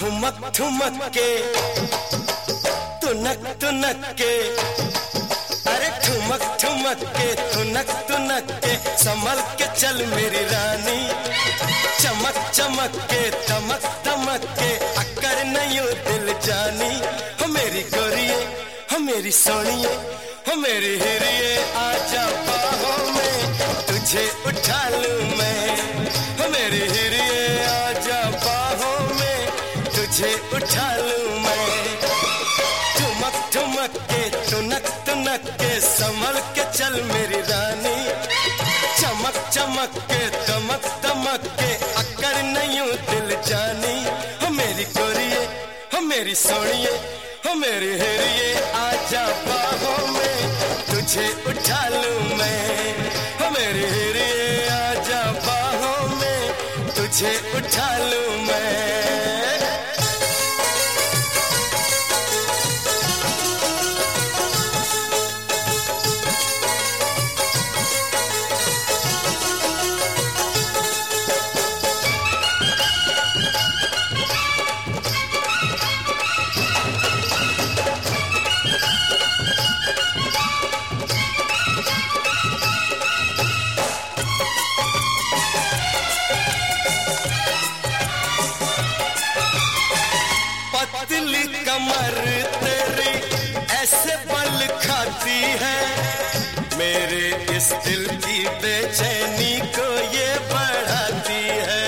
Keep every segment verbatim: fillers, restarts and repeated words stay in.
ठुमक ठुमक के तुनक तुनक के, अरे ठुमक ठुमक के तुनक तुनक के संभल के चल मेरी रानी, चमक चमक के तमक तमक के अक्कर नहीं दिल जानी। हो मेरी गोरिये, हो मेरी सोनिये, हो मेरी हिरिये, आजा बाहों में तुझे उठा लूं मैं। हो मेरी हिरिये, आजा बाहों में तुझे उठा लूं मैं। ठुमक ठुमक के तुनक तुनक के संभल के चल मेरी रानी, चमक चमक के तमक तमक के अक्कर नहीं दिल जानी। हो मेरी गोरिये, हो मेरी सोनिये, हो मेरी हिरिये, आजा बाहों में तुझे उठा लूं मैं। हो मेरी हिरिये, आजा बाहों में तुझे उठा लूं मैं। पतली कमर तेरी ऐसे बल खाती है, मेरे इस दिल की बेचैनी को ये बढ़ाती है।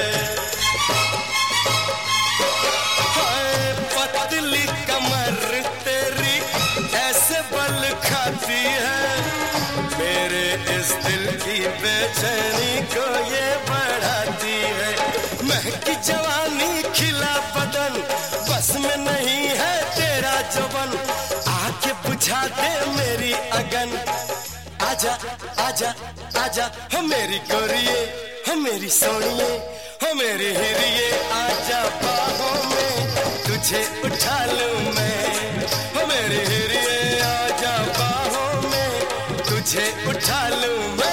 हाय पतली कमर तेरी ऐसे बल खाती है, मेरे इस दिल की बेचैनी को ये बढ़ाती है। महकी जवानी खिला बदन, बस में नहीं है तेरा जवन, आके बुझा दे मेरी अगन। आजा आजा आजा हो मेरी गोरिये, हो मेरी सोनिये, हो मेरी हिरिये, आजा बाहों में तुझे उठा लूं मैं। हो मेरी हिरिये, आजा बाहों में तुझे उठा लूं मैं।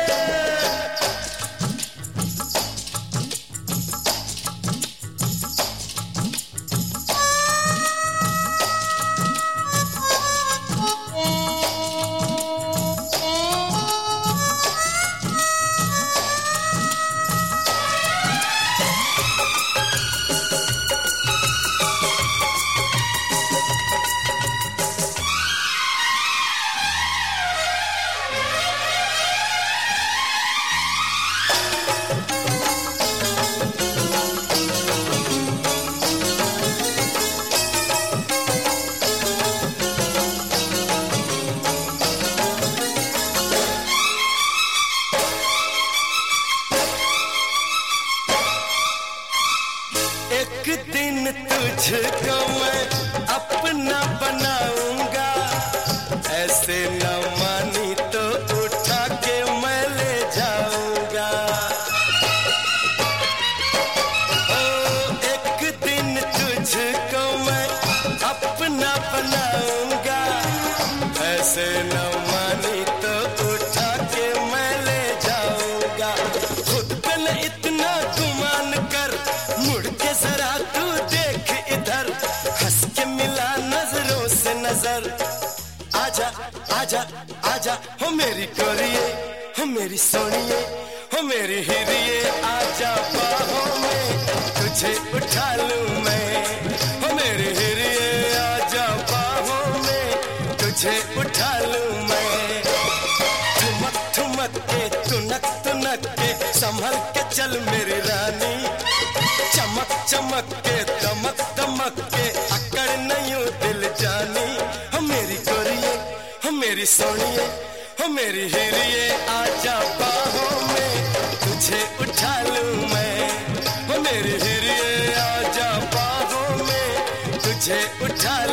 एक दिन तुझको मैं अपना बनाऊंगा, ऐसे न मानी तो उठा के मैं ले जाऊंगा। ओ एक दिन तुझको मैं अपना बनाऊंगा, ऐसे न मानी तो उठा के मैं ले जाऊंगा। खुद पे न इतना गुमान कर, मुड़ के जरा तू देख इधर, हंस के मिला नजरों से नजर। आजा आजा आजा हो मेरी गोरिये, हो मेरी सोनिये, हो मेरी हिरिये, आजा बाहों में तुझे उठा लूं मैं। हो मेरी हिरिये, आजा बाहों में तुझे उठा लूं मैं। ठुमक ठुमक के तुनक तुनक के संभल के चल मेरी रानी, चमक चमक के दमक दमक के अक्कर नहीं दिल जानी। हो मेरी गोरिये, हो मेरी सोनिये, हो मेरी हिरिये, आजा बाहों में तुझे उठा लूं मैं। हो मेरी हिरिये, आजा बाहों में तुझे उठा